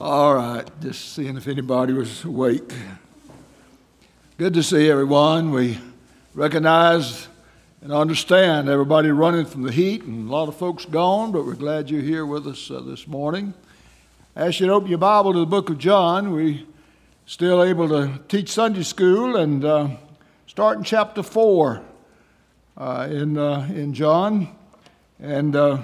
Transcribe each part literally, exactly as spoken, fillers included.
All right, just seeing if anybody was awake. Good to see everyone. We recognize and understand everybody running from the heat and a lot of folks gone, but we're glad you're here with us uh, this morning. As you open your Bible to the book of John, we're still able to teach Sunday school and uh, start in chapter four uh, in, uh, in John. And uh,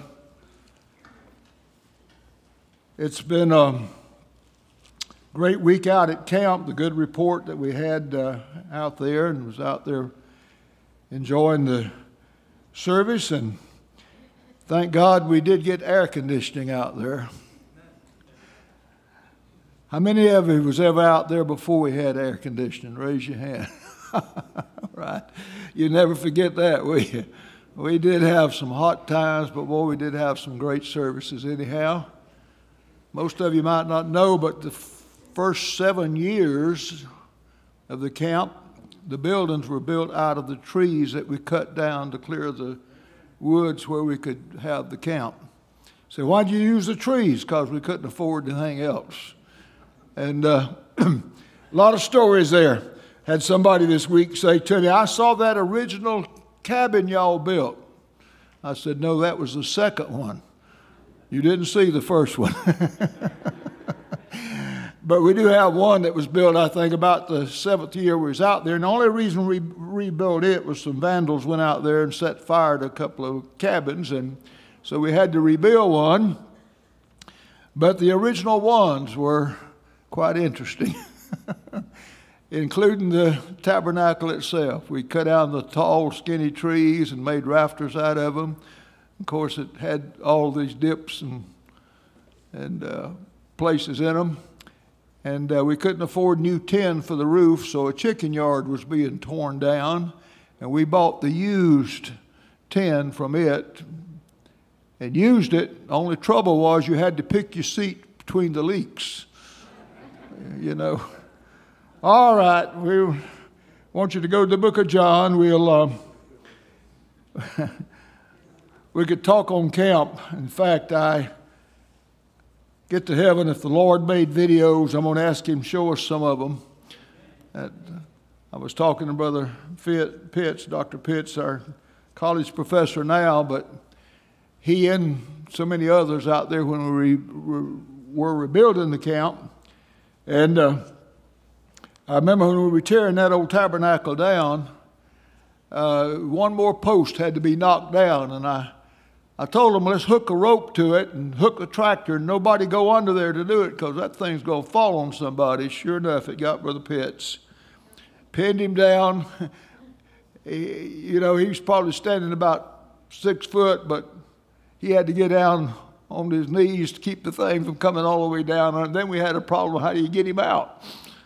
it's been a great week out at camp. The good report that we had uh, out there, and was out there enjoying the service, and thank God we did get air conditioning out there. How many of you was ever out there before we had air conditioning? Raise your hand. Right. You never forget that, will you? We did have some hot times, but boy, we did have some great services anyhow. Most of you might not know, but the first seven years of the camp, the buildings were built out of the trees that we cut down to clear the woods where we could have the camp. So why'd you use the trees? Because we couldn't afford anything else. And uh, a lot of stories there. Had somebody this week say to me, I saw that original cabin y'all built. I said, no, that was the second one. You didn't see the first one. But we do have one that was built, I think, about the seventh year we was out there. And the only reason we rebuilt it was some vandals went out there and set fire to a couple of cabins. And so we had to rebuild one. But the original ones were quite interesting, including the tabernacle itself. We cut down the tall, skinny trees and made rafters out of them. Of course, it had all these dips and, and uh, places in them. And uh, we couldn't afford new tin for the roof, so a chicken yard was being torn down. And we bought the used tin from it and used it. The only trouble was you had to pick your seat between the leaks, you know. All right, we want you to go to the book of John. We'll uh, we could talk on camp. In fact, I get to heaven, if the Lord made videos, I'm going to ask him to show us some of them. Uh, I was talking to Brother Pitts, Doctor Pitts, our college professor now, but he and so many others out there when we re- were rebuilding the camp. And uh, I remember when we were tearing that old tabernacle down, uh, one more post had to be knocked down, and I I told them, let's hook a rope to it and hook a tractor and nobody go under there to do it because that thing's going to fall on somebody. Sure enough, it got Brother Pitts. Pinned him down. he, you know, he was probably standing about six foot, but he had to get down on his knees to keep the thing from coming all the way down. And then we had a problem, how do you get him out?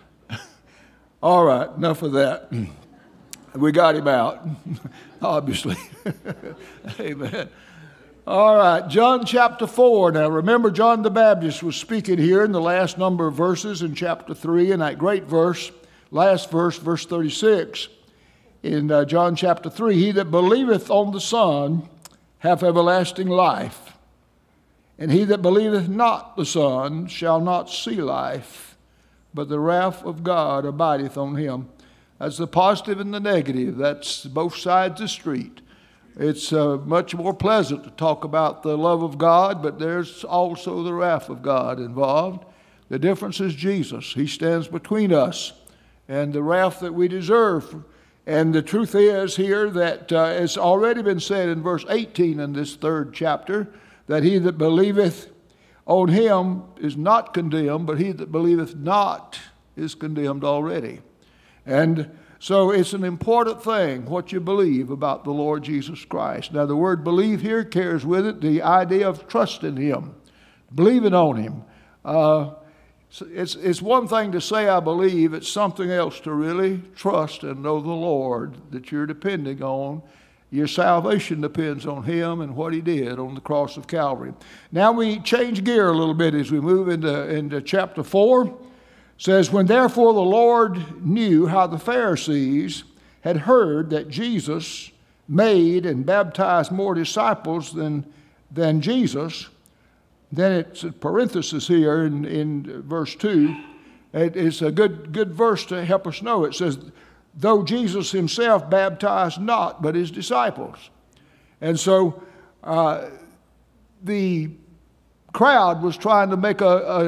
All right, enough of that. We got him out, obviously. Amen. All right, John chapter four. Now remember, John the Baptist was speaking here in the last number of verses in chapter three, and that great verse, last verse, verse thirty-six, in uh, John chapter three, he that believeth on the Son hath everlasting life, and he that believeth not the Son shall not see life, but the wrath of God abideth on him. That's the positive and the negative. That's both sides of the street. It's uh, much more pleasant to talk about the love of God, but there's also the wrath of God involved. The difference is Jesus. He stands between us and the wrath that we deserve. And the truth is here that uh, it's already been said in verse eighteen in this third chapter, that he that believeth on him is not condemned, but he that believeth not is condemned already. And so it's an important thing what you believe about the Lord Jesus Christ. Now the word believe here carries with it the idea of trusting him, believing on him. Uh, it's, it's one thing to say I believe, it's something else to really trust and know the Lord that you're depending on. Your salvation depends on him and what he did on the cross of Calvary. Now we change gear a little bit as we move into, into chapter four. Says, when therefore the Lord knew how the Pharisees had heard that Jesus made and baptized more disciples than, than Jesus, Then it's a parenthesis here in, in verse two. It, it's a good, good verse to help us know. It says, though Jesus himself baptized not, but his disciples. And so uh, the crowd was trying to make a,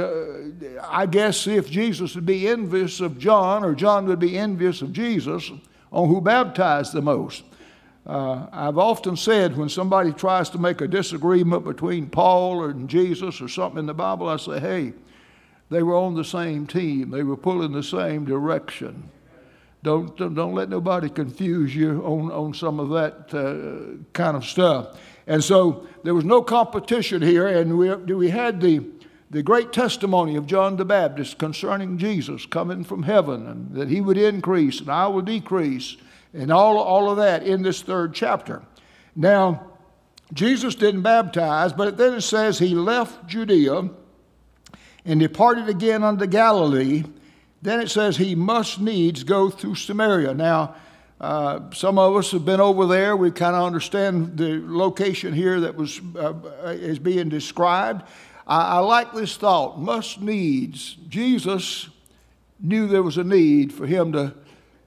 a, I guess, see if Jesus would be envious of John or John would be envious of Jesus on who baptized the most. Uh, I've often said when somebody tries to make a disagreement between Paul and Jesus or something in the Bible, I say, hey, they were on the same team. They were pulling the same direction. Don't, don't, don't let nobody confuse you on, on some of that uh, kind of stuff. And so there was no competition here, and we, we had the, the great testimony of John the Baptist concerning Jesus coming from heaven, and that he would increase and I will decrease, and all, all of that in this third chapter. Now, Jesus didn't baptize, but then it says he left Judea and departed again unto Galilee. Then it says he must needs go through Samaria. Now, uh, some of us have been over there. We kind of understand the location here that was uh, is being described. I, I like this thought, must needs. Jesus knew there was a need for him to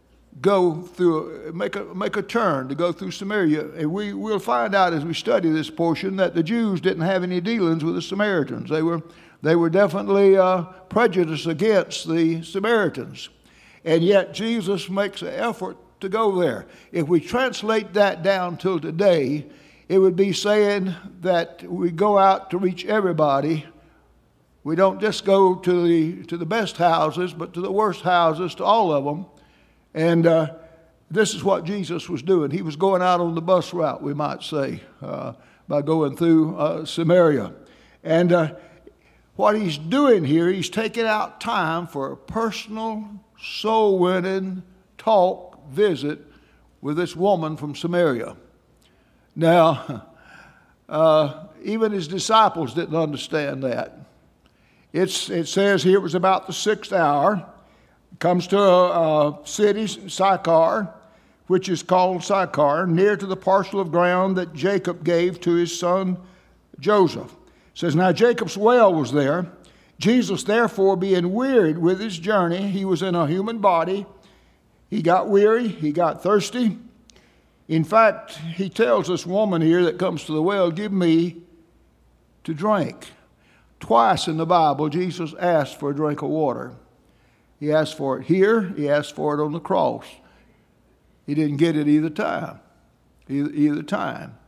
go through, make a, make a turn to go through Samaria. And we, we'll find out as we study this portion that the Jews didn't have any dealings with the Samaritans. They were They were definitely uh, prejudiced against the Samaritans. And yet Jesus makes an effort to go there. If we translate that down till today, it would be saying that we go out to reach everybody. We don't just go to the, to the best houses, but to the worst houses, to all of them. And uh, this is what Jesus was doing. He was going out on the bus route, we might say, uh, by going through uh, Samaria. And uh, what he's doing here, he's taking out time for a personal, soul-winning talk, visit with this woman from Samaria. Now, uh, even his disciples didn't understand that. It's, it says here it was about the sixth hour. Comes to a, a city, Sychar, which is called Sychar, near to the parcel of ground that Jacob gave to his son Joseph. It says, now Jacob's well was there. Jesus, therefore, being wearied with his journey, he was in a human body. He got weary, he got thirsty. In fact, he tells this woman here that comes to the well, give me to drink. Twice in the Bible, Jesus asked for a drink of water. He asked for it here, he asked for it on the cross. He didn't get it either time, either, either time.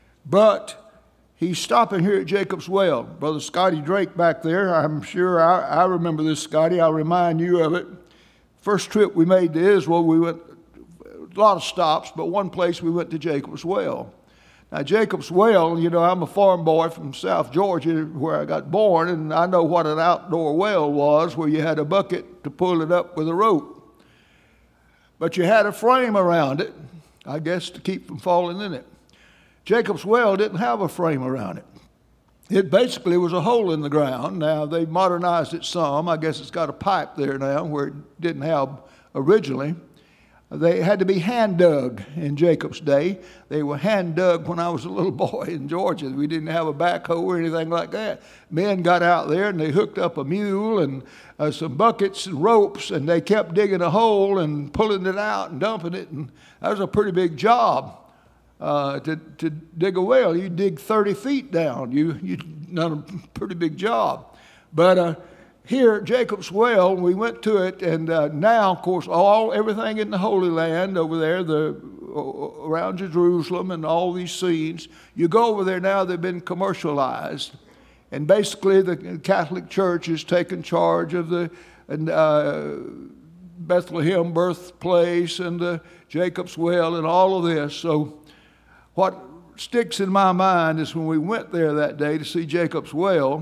But he's stopping here at Jacob's well. Brother Scotty Drake back there, I'm sure I, I remember this, Scotty. I'll remind you of it. First trip we made to Israel, we went a lot of stops, but one place we went to Jacob's well. Now, Jacob's well, you know, I'm a farm boy from South Georgia where I got born, and I know what an outdoor well was where you had a bucket to pull it up with a rope. But you had a frame around it, I guess, to keep from falling in it. Jacob's well didn't have a frame around it. It basically was a hole in the ground. Now, they modernized it some. I guess it's got a pipe there now where it didn't have originally. They had to be hand dug in Jacob's day. They were hand dug when I was a little boy in Georgia. We didn't have a backhoe or anything like that. Men got out there and they hooked up a mule and uh, some buckets and ropes, and they kept digging a hole and pulling it out and dumping it. And that was a pretty big job uh, to, to dig a well. You dig thirty feet down. You you done a pretty big job. But uh, here at Jacob's well, we went to it, and uh, now, of course, all everything in the Holy Land over there, the uh, around Jerusalem, and all these scenes, you go over there now. They've been commercialized, and basically, the Catholic Church has taken charge of the uh, Bethlehem birthplace and the Jacob's well and all of this. So, what sticks in my mind is when we went there that day to see Jacob's well.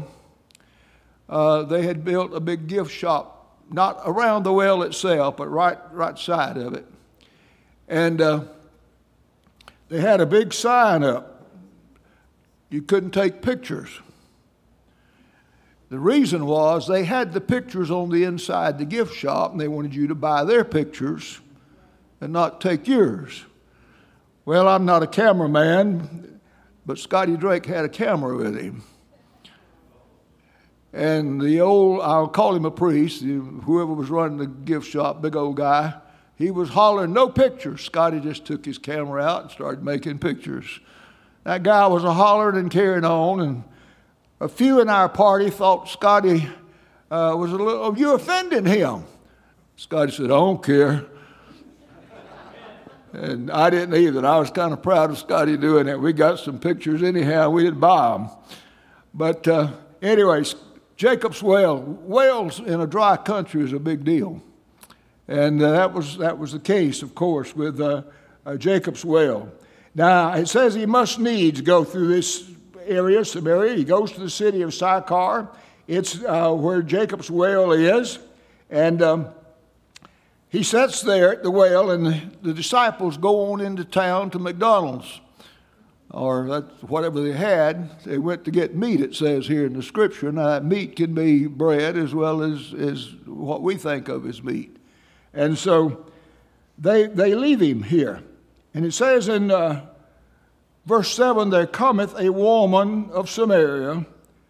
Uh, they had built a big gift shop, not around the well itself, but right right side of it. And uh, they had a big sign up. You couldn't take pictures. The reason was they had the pictures on the inside the gift shop, and they wanted you to buy their pictures and not take yours. Well, I'm not a cameraman, but Scotty Drake had a camera with him. And the old, I'll call him a priest, whoever was running the gift shop, big old guy, he was hollering, "No pictures." Scotty just took his camera out and started making pictures. That guy was a hollering and carrying on, and a few in our party thought Scotty uh, was a little, oh, you offended him. Scotty said, "I don't care." And I didn't either. I was kind of proud of Scotty doing it. We got some pictures anyhow. We didn't buy them. But uh, anyways, Jacob's Well. Wells in a dry country is a big deal. And uh, that was that was the case, of course, with uh, uh, Jacob's Well. Now, it says he must needs go through this area, Samaria. He goes to the city of Sychar. It's uh, where Jacob's Well is. And um, he sits there at the well, and the, the disciples go on into town to McDonald's, or that's whatever they had. They went to get meat, it says here in the scripture. Now, that meat can be bread as well as, as what we think of as meat. And so they, they leave him here. And it says in uh, verse seven, "There cometh a woman of Samaria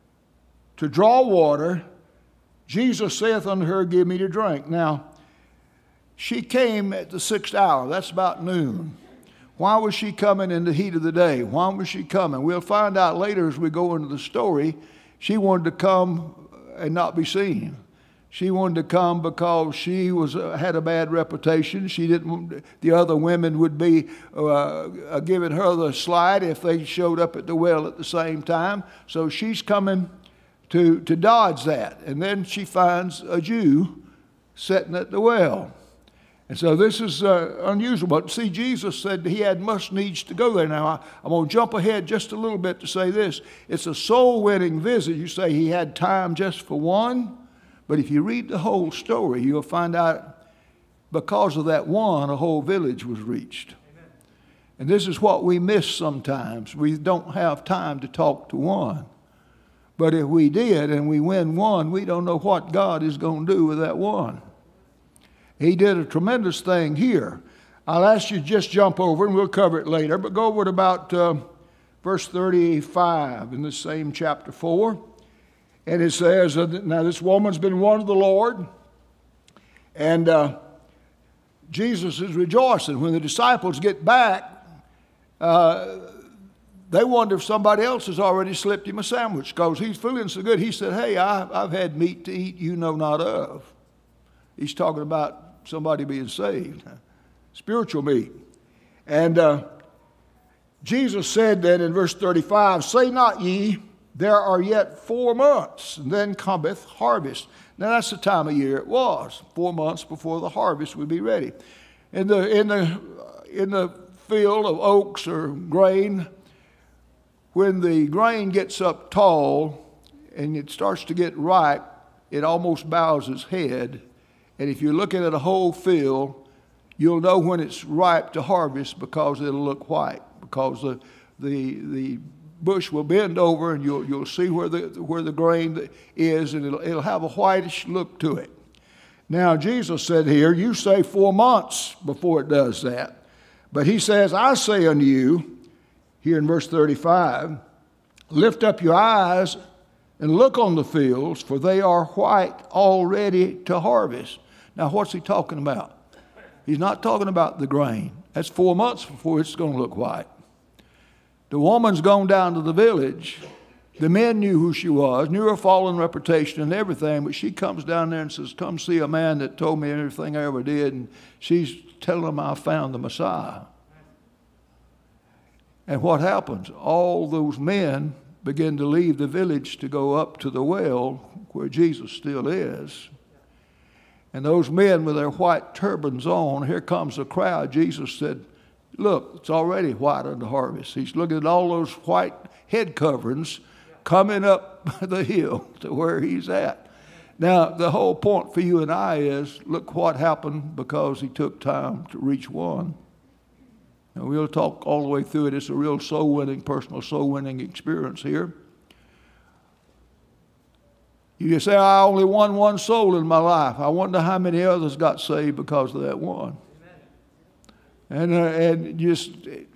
to draw water. Jesus saith unto her, Give me to drink." Now, she came at the sixth hour. That's about noon. Why was she coming in the heat of the day? Why was she coming? We'll find out later as we go into the story. She wanted to come and not be seen. She wanted to come because she was uh, had a bad reputation. She didn't. The other women would be uh, giving her the slide if they showed up at the well at the same time. So she's coming to to dodge that. And then she finds a Jew sitting at the well. And so this is uh, unusual. But see, Jesus said he had must needs to go there. Now, I, I'm going to jump ahead just a little bit to say this. It's a soul-winning visit. You say he had time just for one. But if you read the whole story, you'll find out because of that one, a whole village was reached. Amen. And this is what we miss sometimes. We don't have time to talk to one. But if we did and we win one, we don't know what God is going to do with that one. He did a tremendous thing here. I'll ask you to just jump over, and we'll cover it later, but go over to about uh, verse thirty-five in the same chapter four. And it says, uh, now this woman's been one of the Lord, and uh, Jesus is rejoicing. When the disciples get back, uh, they wonder if somebody else has already slipped him a sandwich because he's feeling so good. He said, "Hey, I, I've had meat to eat you know not of." He's talking about somebody being saved, spiritual meat. And uh, Jesus said then in verse thirty-five, "Say not ye, there are yet four months, and then cometh harvest." Now that's the time of year it was, four months before the harvest would be ready. In the in the in the field of oats or grain, when the grain gets up tall and it starts to get ripe, it almost bows its head. And if you're looking at a whole field, you'll know when it's ripe to harvest because it'll look white, because the the the bush will bend over and you'll you'll see where the where the grain is, and it'll it'll have a whitish look to it. Now Jesus said here, you say four months before it does that, but he says, I say unto you, here in verse thirty-five, lift up your eyes and look on the fields, for they are white already to harvest. Now what's he talking about? He's not talking about the grain. That's four months before it's going to look white. The woman's gone down to the village. The men knew who she was, knew her fallen reputation and everything, but she comes down there and says, come see a man that told me everything I ever did, and she's telling them I found the Messiah. And what happens? All those men begin to leave the village to go up to the well where Jesus still is. And those men with their white turbans on, here comes the crowd. Jesus said, look, it's already white unto harvest. He's looking at all those white head coverings coming up the hill to where he's at. Now, the whole point for you and I is, look what happened because he took time to reach one. And we'll talk all the way through it. It's a real soul-winning, personal soul-winning experience here. You just say, I only won one soul in my life. I wonder how many others got saved because of that one. And, uh, and just,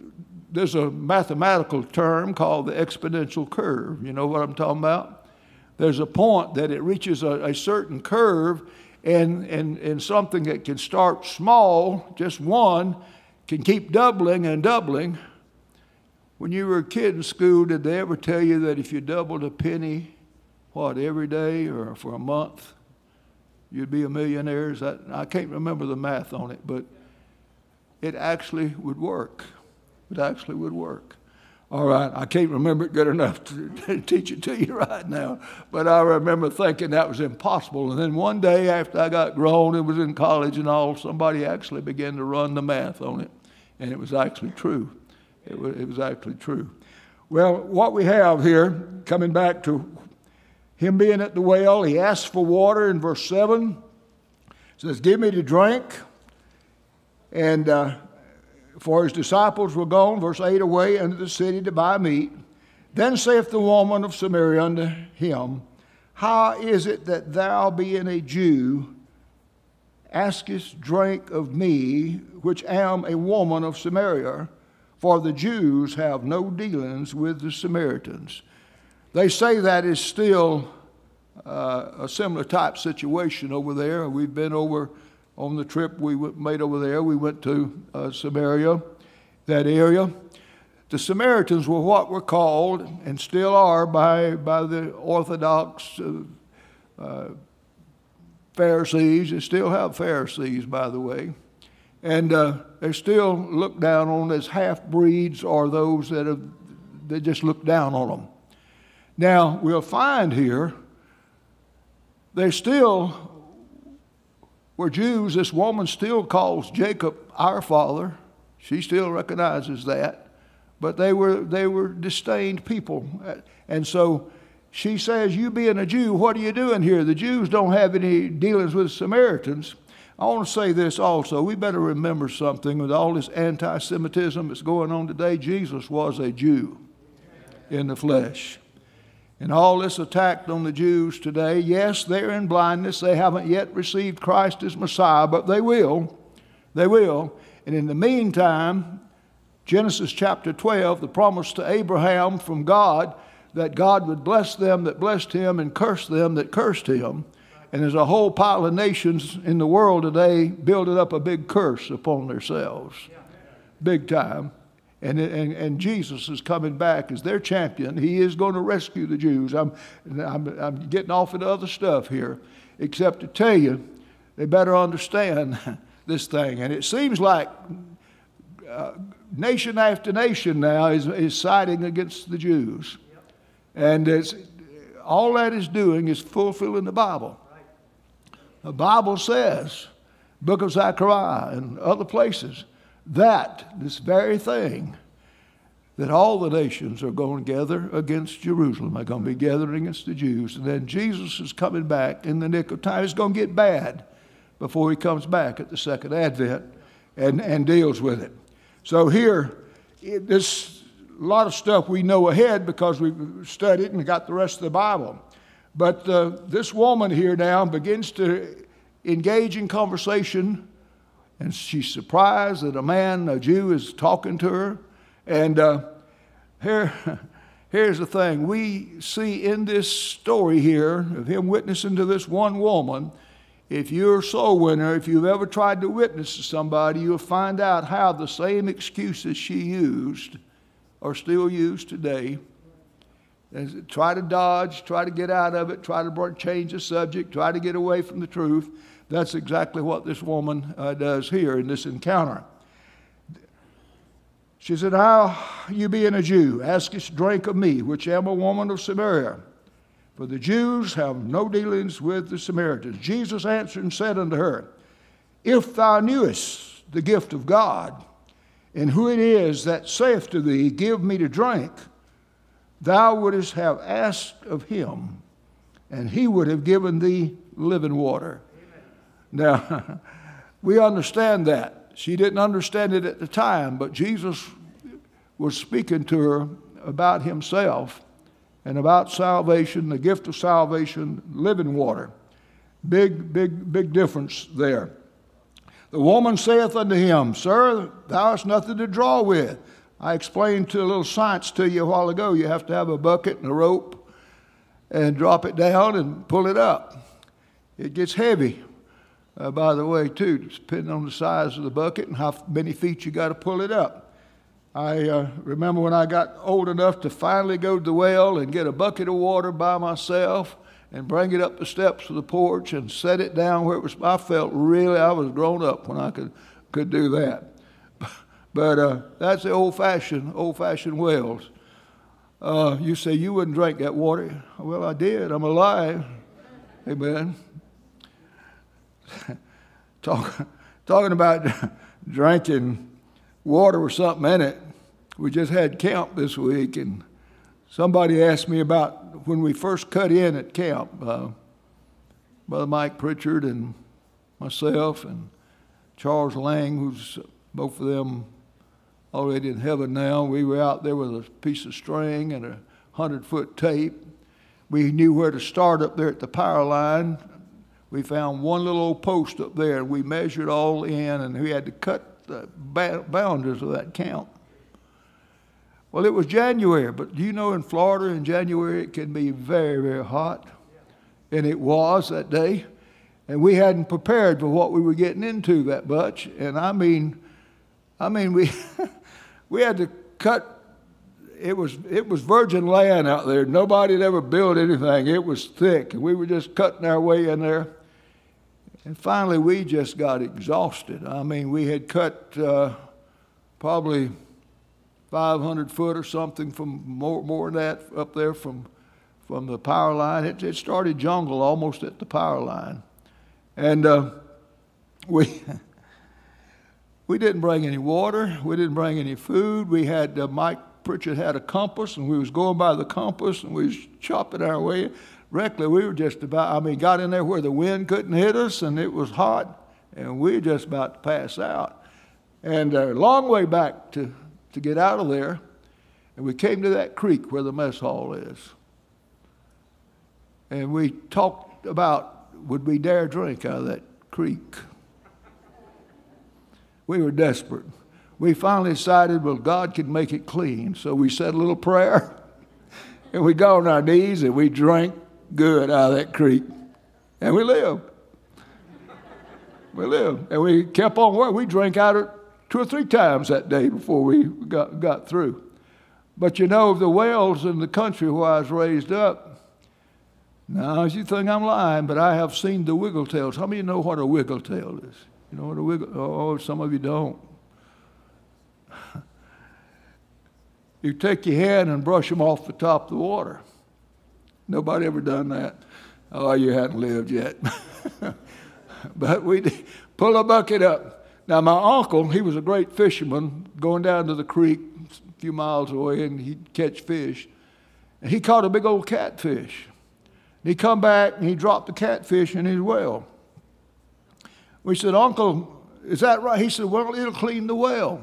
there's a mathematical term called the exponential curve. You know what I'm talking about? there's a point that it reaches a, a certain curve, and, and, and something that can start small, just one, can keep doubling and doubling. When you were a kid in school, did they ever tell you that if you doubled a penny, what, every day or for a month, you'd be a millionaire? Is that, I can't remember the math on it, but it actually would work. It actually would work. All right, I can't remember it good enough to, to teach it to you right now, but I remember thinking that was impossible. And then one day after I got grown and was in college and all, somebody actually began to run the math on it, and it was actually true. It was, it was actually true. Well, what we have here, coming back to him being at the well, he asks for water in verse seven. It says, give me to drink. And uh, for his disciples were gone, verse eight, away into the city to buy meat. Then saith the woman of Samaria unto him, how is it that thou, being a Jew, askest drink of me, which am a woman of Samaria? For the Jews have no dealings with the Samaritans. They say that is still uh, a similar type situation over there. We've been over on the trip we made over there. We went to uh, Samaria, that area. The Samaritans were what were called, and still are by, by the Orthodox uh, uh, Pharisees. They still have Pharisees, by the way. And uh, they're still looked down on as half-breeds, or those that have, they just look down on them. Now, we'll find here, they still were Jews. This woman still calls Jacob our father. She still recognizes that. But they were, they were disdained people. And so she says, you being a Jew, what are you doing here? The Jews don't have any dealings with Samaritans. I want to say this also. We better remember something with all this anti-Semitism that's going on today. Jesus was a Jew in the flesh. And all this attack on the Jews today, yes, they're in blindness. They haven't yet received Christ as Messiah, but they will. They will. And in the meantime, Genesis chapter twelve, the promise to Abraham from God that God would bless them that blessed him and curse them that cursed him. And there's a whole pile of nations in the world today building up a big curse upon themselves. Big time. And, and, and Jesus is coming back as their champion. He is going to rescue the Jews. I'm, I'm, I'm getting off into other stuff here, except to tell you, they better understand this thing. And it seems like uh, nation after nation now is, is siding against the Jews. And it's, all that is doing is fulfilling the Bible. The Bible says, Book of Zechariah and other places, that, this very thing, that all the nations are going to gather against Jerusalem. They're going to be gathering against the Jews. And then Jesus is coming back in the nick of time. It's going to get bad before he comes back at the second advent and, and deals with it. So here, it, this a lot of stuff we know ahead because we've studied and got the rest of the Bible. But uh, this woman here now begins to engage in conversation. And she's surprised that a man, a Jew, is talking to her. And uh, here, here's the thing. We see in this story here of him witnessing to this one woman, if you're a soul winner, if you've ever tried to witness to somebody, you'll find out how the same excuses she used are still used today. And try to dodge, try to get out of it, try to change the subject, try to get away from the truth. That's exactly what this woman uh, does here in this encounter. She said, how you being a Jew, askest drink of me, which am a woman of Samaria. For the Jews have no dealings with the Samaritans. Jesus answered and said unto her, if thou knewest the gift of God, and who it is that saith to thee, give me to drink, thou wouldest have asked of him, and he would have given thee living water. Now, we understand that. She didn't understand it at the time, but Jesus was speaking to her about himself and about salvation, the gift of salvation, living water. Big, big, big difference there. The woman saith unto him, Sir, thou hast nothing to draw with. I explained to a little science to you a while ago. You have to have a bucket and a rope and drop it down and pull it up. It gets heavy, uh, by the way, too, depending on the size of the bucket and how many feet you got to pull it up. I uh, remember when I got old enough to finally go to the well and get a bucket of water by myself and bring it up the steps of the porch and set it down where it was. I felt really, I was grown up when I could could do that. But uh, that's the old-fashioned, old-fashioned wells. Uh, you say you wouldn't drink that water. Well, I did. I'm alive. Amen. Talk, talking about drinking water with something in it. We just had camp this week, and somebody asked me about when we first cut in at camp. Uh, Brother Mike Pritchard and myself and Charles Lang, who's both of them already in heaven now. We were out there with a piece of string and a hundred-foot tape. We knew where to start up there at the power line. We found one little old post up there, and we measured all in, and we had to cut the boundaries of that camp. Well, it was January, but do you know in Florida in January it can be very, very hot? And it was that day. And we hadn't prepared for what we were getting into that much. And I mean, I mean, we we had to cut. It was it was virgin land out there. Nobody had ever built anything. It was thick, and we were just cutting our way in there. And finally, we just got exhausted. I mean, we had cut uh, probably five hundred foot or something from more more than that up there from from the power line. It, it started jungle almost at the power line, and uh, we. We didn't bring any water. We didn't bring any food. We had, uh, Mike Pritchard had a compass, and we was going by the compass, and we was chopping our way. Reckless, we were just about, I mean, got in there where the wind couldn't hit us, and it was hot, and we were just about to pass out. And a long way back to, to get out of there, and we came to that creek where the mess hall is. And we talked about, would we dare drink out of that creek? We were desperate. We finally decided, well, God could make it clean. So we said a little prayer, and we got on our knees, and we drank good out of that creek. And we lived. We lived. And we kept on working. We drank out of it two or three times that day before we got, got through. But you know, the wells in the country where I was raised up, now, you think I'm lying, but I have seen the wiggletails. How many know what a wiggletail is? You know what a wiggle? Oh, some of you don't. You take your hand and brush them off the top of the water. Nobody ever done that. Oh, you hadn't lived yet. But we pull a bucket up. Now, my uncle, he was a great fisherman, going down to the creek a few miles away, and he'd catch fish. And he caught a big old catfish. And he come back, and he dropped the catfish in his well. We said, Uncle, is that right? He said, well, it'll clean the well.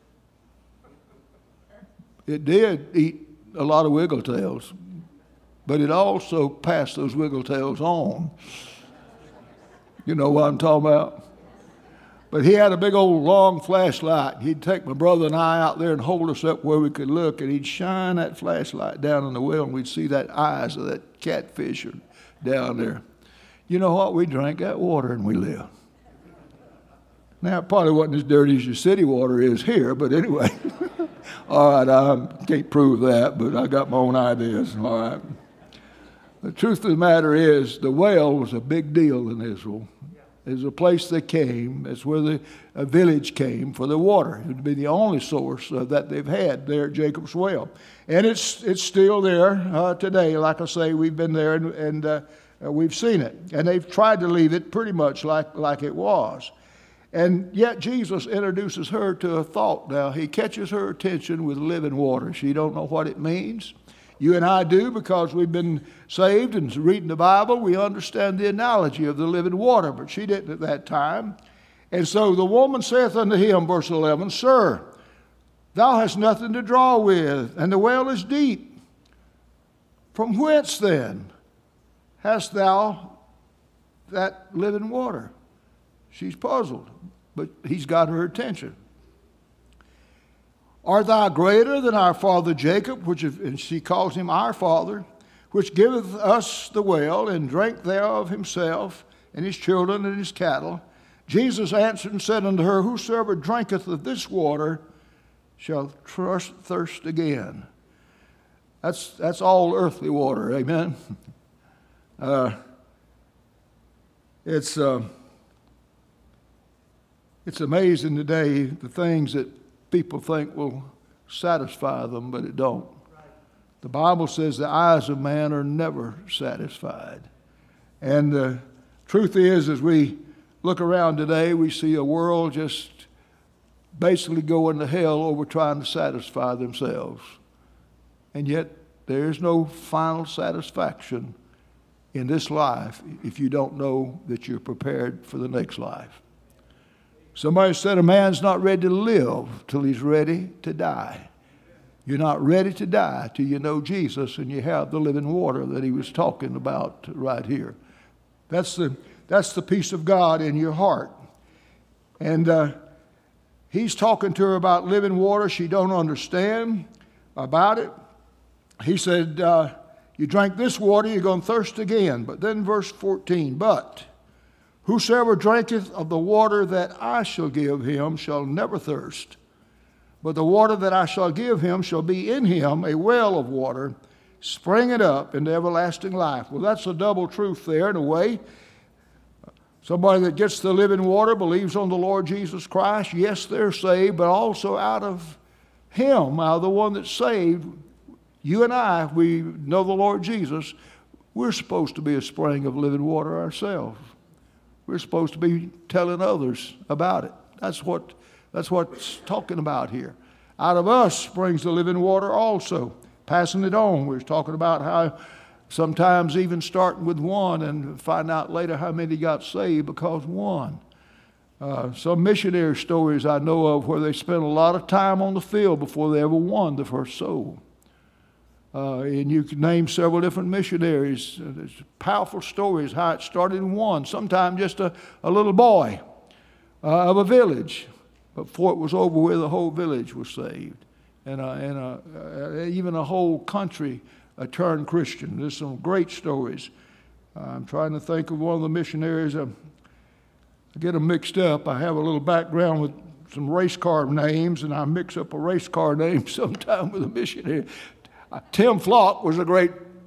It did eat a lot of wiggletails, but it also passed those wiggletails on. You know what I'm talking about? But he had a big old long flashlight. He'd take my brother and I out there and hold us up where we could look, and he'd shine that flashlight down in the well, and we'd see that eyes of that catfish down there. You know what? We drank that water and we lived. Now, it probably wasn't as dirty as your city water is here, but anyway. All right, I can't prove that, but I got my own ideas. All right. The truth of the matter is, the well was a big deal in Israel. It was a place they came. It's where the a village came for the water. It would be the only source uh, that they've had there at Jacob's Well. And it's it's still there uh, today. Like I say, we've been there and, and uh, we've seen it. And they've tried to leave it pretty much like, like it was. And yet Jesus introduces her to a thought now. He catches her attention with living water. She don't know what it means. You and I do, because we've been saved and reading the Bible. We understand the analogy of the living water, but she didn't at that time. And so the woman saith unto him, verse eleven, Sir, thou hast nothing to draw with, and the well is deep. From whence then hast thou that living water? She's puzzled, but he's got her attention. Art thou greater than our father Jacob, which, if, and she calls him our father, which giveth us the well, and drank thereof himself, and his children, and his cattle. Jesus answered and said unto her, Whosoever drinketh of this water shall thirst, thirst again. That's, that's all earthly water, amen? Uh, it's, uh, it's amazing today the things that people think will satisfy them, but it don't. The Bible says the eyes of man are never satisfied. And the truth is, as we look around today, we see a world just basically going to hell over trying to satisfy themselves. And yet, there is no final satisfaction in this life if you don't know that you're prepared for the next life. Somebody said a man's not ready to live till he's ready to die. You're not ready to die till you know Jesus and you have the living water that he was talking about right here. That's the, that's the peace of God in your heart. And uh, he's talking to her about living water she don't understand about it. He said, uh, you drink this water, you're going to thirst again. But then verse fourteen, but whosoever drinketh of the water that I shall give him shall never thirst. But the water that I shall give him shall be in him a well of water, springing up into everlasting life. Well, that's a double truth there in a way. Somebody that gets the living water, believes on the Lord Jesus Christ, yes, they're saved, but also out of him, out of the one that's saved, you and I, we know the Lord Jesus, we're supposed to be a spring of living water ourselves. We're supposed to be telling others about it. That's what That's what it's talking about here. Out of us springs the living water also, passing it on. We were talking about how sometimes even starting with one and find out later how many got saved because one. Uh, some missionary stories I know of where they spent a lot of time on the field before they ever won the first soul. Uh, and you can name several different missionaries. Uh, there's powerful stories how it started in one, sometimes just a, a little boy uh, of a village. But before it was over with, the whole village was saved. And, uh, and uh, uh, even a whole country uh, turned Christian. There's some great stories. Uh, I'm trying to think of one of the missionaries. Uh, I get them mixed up. I have a little background with some race car names, and I mix up a race car name sometime with a missionary. Uh, Tim Flock was a great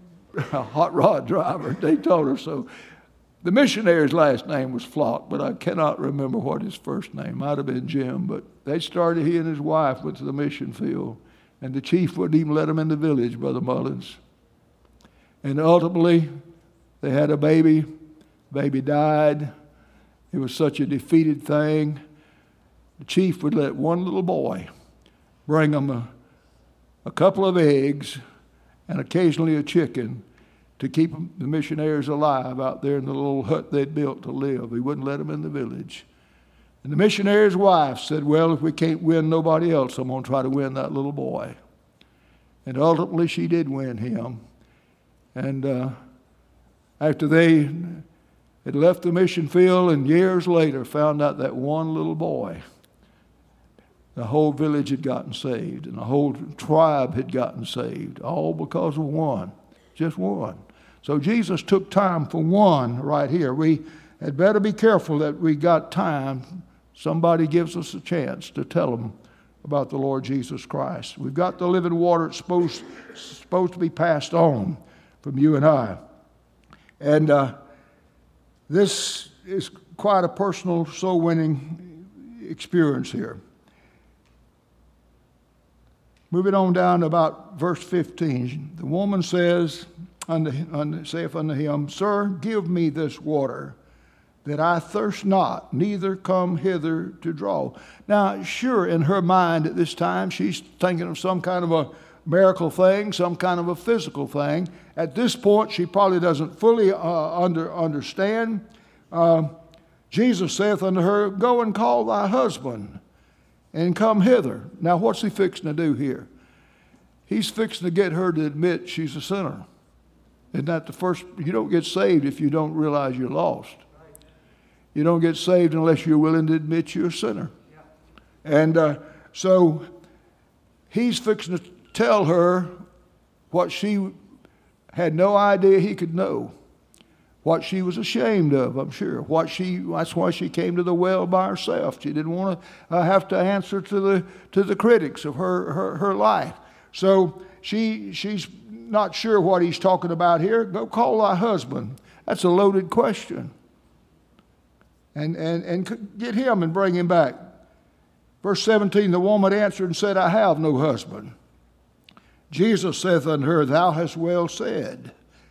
hot rod driver at Daytona, so the missionary's last name was Flock, but I cannot remember what his first name. Might have been Jim, but they started, he and his wife went to the mission field, and the chief wouldn't even let them in the village, Brother Mullins. And ultimately, they had a baby. Baby died. It was such a defeated thing. The chief would let one little boy bring them a, a couple of eggs and occasionally a chicken to keep the missionaries alive out there in the little hut they'd built to live. He wouldn't let them in the village. And the missionary's wife said, well, if we can't win nobody else, I'm going to try to win that little boy. And ultimately, she did win him. And uh, after they had left the mission field and years later found out that one little boy, the whole village had gotten saved and the whole tribe had gotten saved, all because of one, just one. So Jesus took time for one right here. We had better be careful that we got time. Somebody gives us a chance to tell them about the Lord Jesus Christ. We've got the living water. It's supposed, supposed to be passed on from you and I. And uh, this is quite a personal soul-winning experience here. Moving on down to about verse fifteen. The woman says, unto, unto, saith unto him, Sir, give me this water, that I thirst not, neither come hither to draw. Now, sure, in her mind at this time, she's thinking of some kind of a miracle thing, some kind of a physical thing. At this point, she probably doesn't fully uh, under, understand. Uh, Jesus saith unto her, Go and call thy husband, and come hither. Now, what's he fixing to do here? He's fixing to get her to admit she's a sinner. Isn't that the first? You don't get saved if you don't realize you're lost. You don't get saved unless you're willing to admit you're a sinner. And uh, so he's fixing to tell her what she had no idea he could know what she was ashamed of, I'm sure. What she, that's why she came to the well by herself. She didn't want to uh, have to answer to the, to the critics of her, her, her life. So she, she's not sure what he's talking about here. Go call thy husband. That's a loaded question. And, and, and get him and bring him back. Verse seventeen, the woman answered and said, I have no husband. Jesus saith unto her, thou hast well said,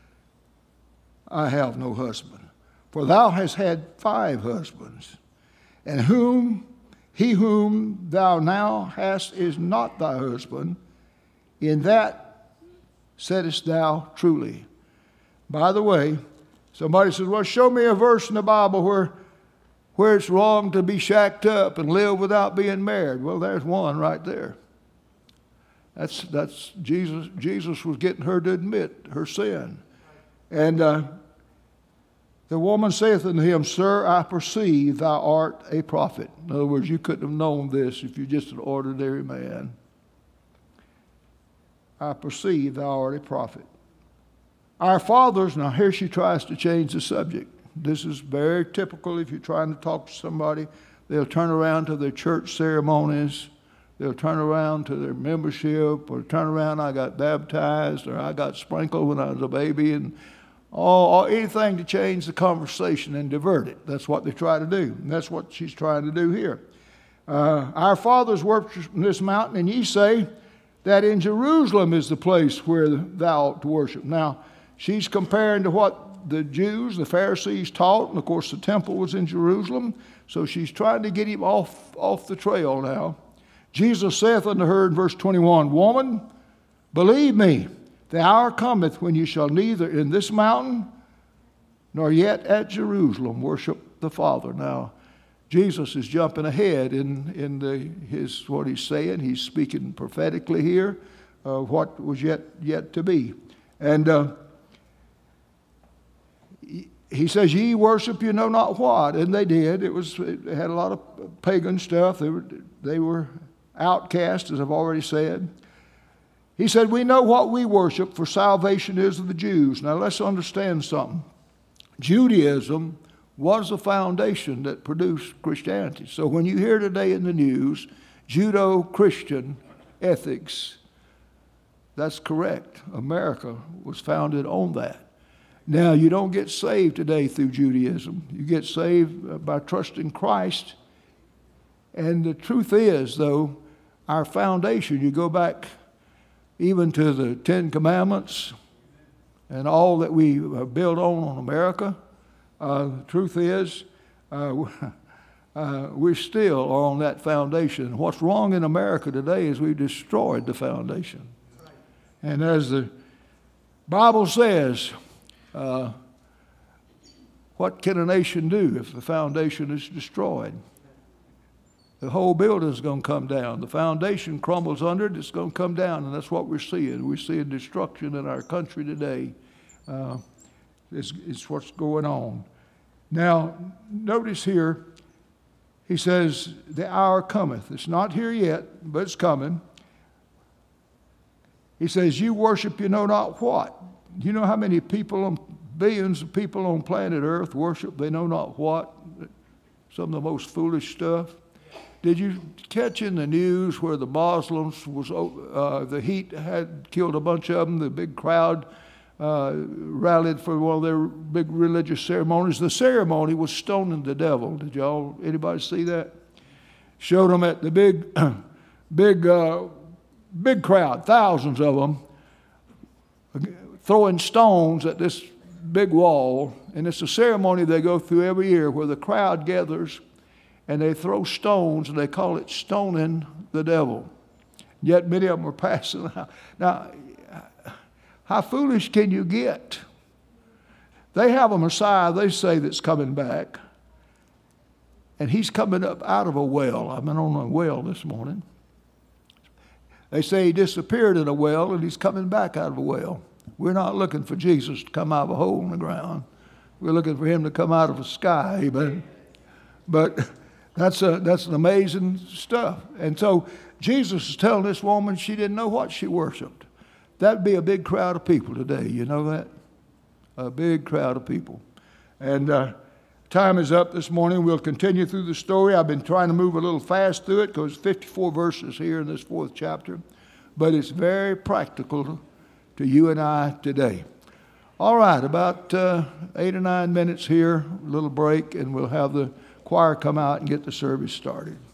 I have no husband. For thou hast had five husbands, and whom he whom thou now hast is not thy husband. In that saidest thou truly. By the way, somebody says, well, show me a verse in the Bible where, where it's wrong to be shacked up and live without being married. Well, there's one right there. That's, that's Jesus. Jesus was getting her to admit her sin. And uh, the woman saith unto him, Sir, I perceive thou art a prophet. In other words, you couldn't have known this if you're just an ordinary man. I perceive thou art a prophet. Our fathers, now here she tries to change the subject. This is very typical if you're trying to talk to somebody. They'll turn around to their church ceremonies. They'll turn around to their membership, or turn around, I got baptized, or I got sprinkled when I was a baby, and all, all anything to change the conversation and divert it. That's what they try to do, and that's what she's trying to do here. Uh, our fathers worshiped in this mountain, and ye say that in Jerusalem is the place where thou ought to worship. Now, she's comparing to what the Jews, the Pharisees taught, and of course the temple was in Jerusalem, so she's trying to get him off, off the trail now. Jesus saith unto her in verse twenty-one, Woman, believe me, the hour cometh when you shall neither in this mountain nor yet at Jerusalem worship the Father. Now, Jesus is jumping ahead in, in the, his what he's saying. He's speaking prophetically here of what was yet, yet to be. And uh, he says, ye worship you know not what. And they did. It was it had a lot of pagan stuff. They were, they were outcast, as I've already said. He said, we know what we worship, for salvation is of the Jews. Now let's understand something. Judaism was the foundation that produced Christianity. So when you hear today in the news, Judo-Christian ethics, that's correct. America was founded on that. Now, you don't get saved today through Judaism. You get saved by trusting Christ. And the truth is, though, our foundation, you go back even to the Ten Commandments and all that we build on in America, uh, the truth is, uh, uh, we still are on that foundation. What's wrong in America today is we've destroyed the foundation. And as the Bible says, uh, what can a nation do if the foundation is destroyed? The whole building is going to come down. The foundation crumbles under it, it's going to come down, and that's what we're seeing. We're seeing destruction in our country today. Uh, it's, it's what's going on. Now, notice here, he says, the hour cometh. It's not here yet, but it's coming. He says, you worship you know not what. You know how many people, billions of people on planet Earth worship they know not what? Some of the most foolish stuff. Did you catch in the news where the Muslims was uh, the heat had killed a bunch of them? The big crowd uh, rallied for one of their big religious ceremonies. The ceremony was stoning the devil. Did y'all, anybody see that? Showed them at the big, big, uh, big crowd, thousands of them, throwing stones at this big wall. And it's a ceremony they go through every year where the crowd gathers and they throw stones, and they call it stoning the devil. Yet many of them are passing out. Now, how foolish can you get? They have a Messiah, they say, that's coming back. And he's coming up out of a well. I've been on a well this morning. They say he disappeared in a well, and he's coming back out of a well. We're not looking for Jesus to come out of a hole in the ground. We're looking for him to come out of the sky. But, but That's a, that's an amazing stuff. And so Jesus is telling this woman she didn't know what she worshiped. that'd be a big crowd of people today. You know that? A big crowd of people. And uh, time is up this morning. We'll continue through the story. I've been trying to move a little fast through it because fifty-four verses here in this fourth chapter. But it's very practical to, to you and I today. All right, about uh, eight or nine minutes here, a little break, and we'll have the choir come out and get the service started.